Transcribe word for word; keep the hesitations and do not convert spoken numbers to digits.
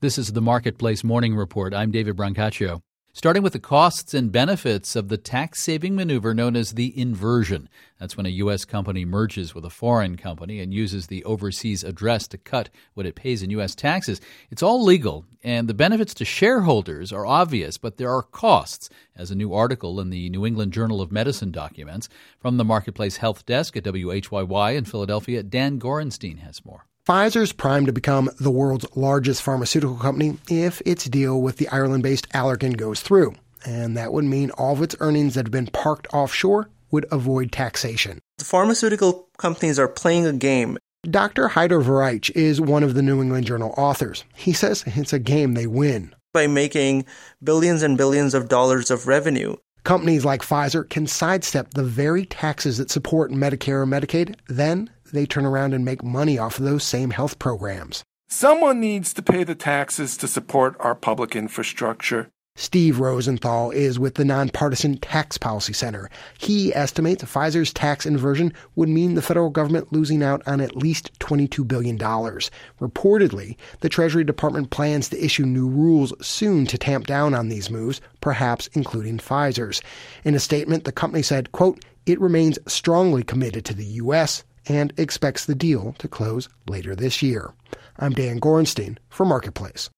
This is the Marketplace Morning Report. I'm David Brancaccio. Starting with the costs and benefits of the tax-saving maneuver known as the inversion. That's when a U S company merges with a foreign company and uses the overseas address to cut what it pays in U S taxes. It's all legal, and the benefits to shareholders are obvious, but there are costs, as a new article in the New England Journal of Medicine documents. From the Marketplace Health Desk at W H Y Y in Philadelphia, Dan Gorenstein has more. Pfizer's primed to become the world's largest pharmaceutical company if its deal with the Ireland-based Allergan goes through. And that would mean all of its earnings that have been parked offshore would avoid taxation. The pharmaceutical companies are playing a game. Doctor Haider Varaich is one of the New England Journal authors. He says it's a game they win. By making billions and billions of dollars of revenue. Companies like Pfizer can sidestep the very taxes that support Medicare and Medicaid. Then they turn around and make money off of those same health programs. Someone needs to pay the taxes to support our public infrastructure. Steve Rosenthal is with the Nonpartisan Tax Policy Center. He estimates Pfizer's tax inversion would mean the federal government losing out on at least twenty-two billion dollars. Reportedly, the Treasury Department plans to issue new rules soon to tamp down on these moves, perhaps including Pfizer's. In a statement, the company said, quote, "It remains strongly committed to the U S and expects the deal to close later this year." I'm Dan Gorenstein for Marketplace.